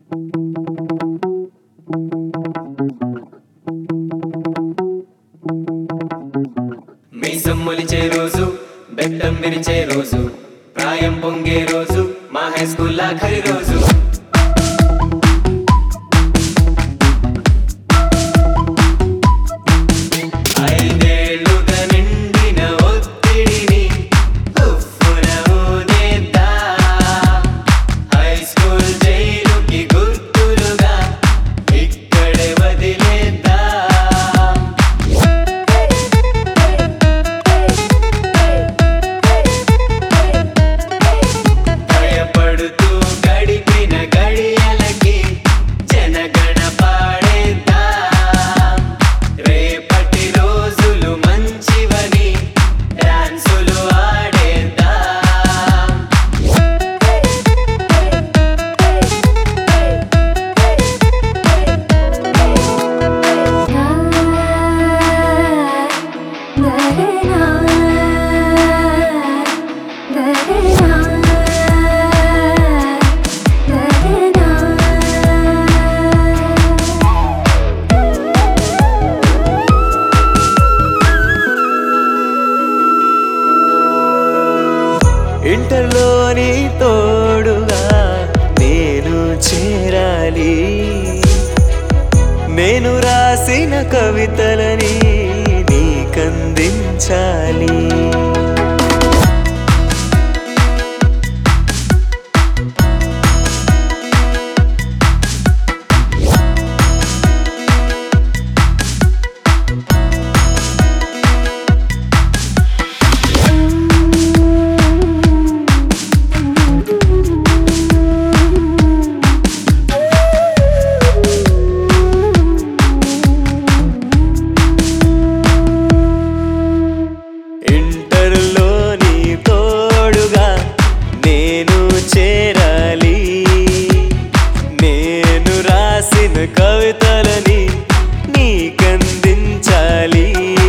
మీసం మొలిచే రోజు బెట్టం విరిచే రోజు ప్రాయం పొంగే రోజు మా హై స్కూల్ ఆఖరి రోజు ఐదేళ్లుగా నిండిన ఒత్తిడిని ఉఫ్ఫున ఊదేద్దా హై స్కూల్ జైలుకి గుర్తులుగా ఇక్కడే వదిలేద్దా భయపడుతూ గడిపిన గడియలకి జనగణ పాడేద్దా రేపటి రోజులు మంచివని డాన్సులు ఆడేద్దా ఇంటర్లోని తోడుగా నేను చేరాలి నేను రాసిన కవితలని నీకందించాలి ఇంటర్లోని తోడుగా నేను చేరాలి నేను రాసిన కవితలని నీకందించాలి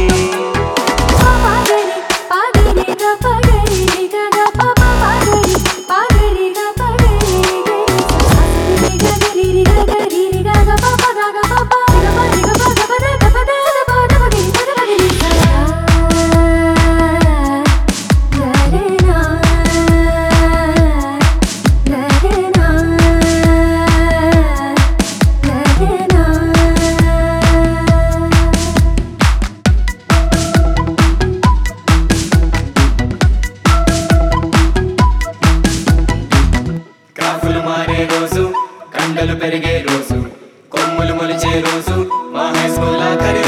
గ్రాఫులు మారే రోజు కండలు పెరిగే రోజు కొమ్ములు మొలిచే రోజు మా హై స్కూల్ ఆఖరి